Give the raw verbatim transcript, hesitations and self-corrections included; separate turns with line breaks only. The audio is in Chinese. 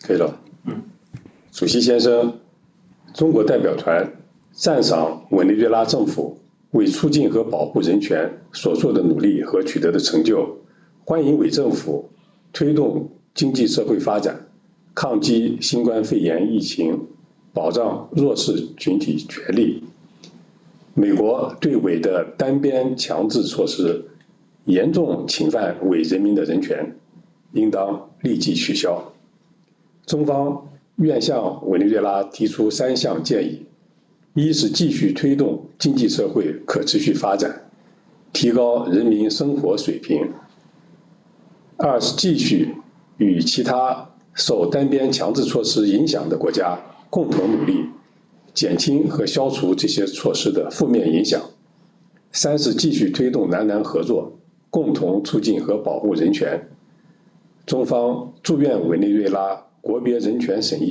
可以了。
嗯，
主席先生，中国代表团赞赏委内瑞拉政府为促进和保护人权所做的努力和取得的成就，欢迎委政府推动经济社会发展，抗击新冠肺炎疫情，保障弱势群体权利。美国对委的单边强制措施严重侵犯委人民的人权，应当立即取消。中方愿向委内瑞拉提出三项建议：一是继续推动经济社会可持续发展，提高人民生活水平；二是继续与其他受单边强制措施影响的国家共同努力，减轻和消除这些措施的负面影响；三是继续推动南南合作，共同促进和保护人权。中方祝愿委内瑞拉国别人权审议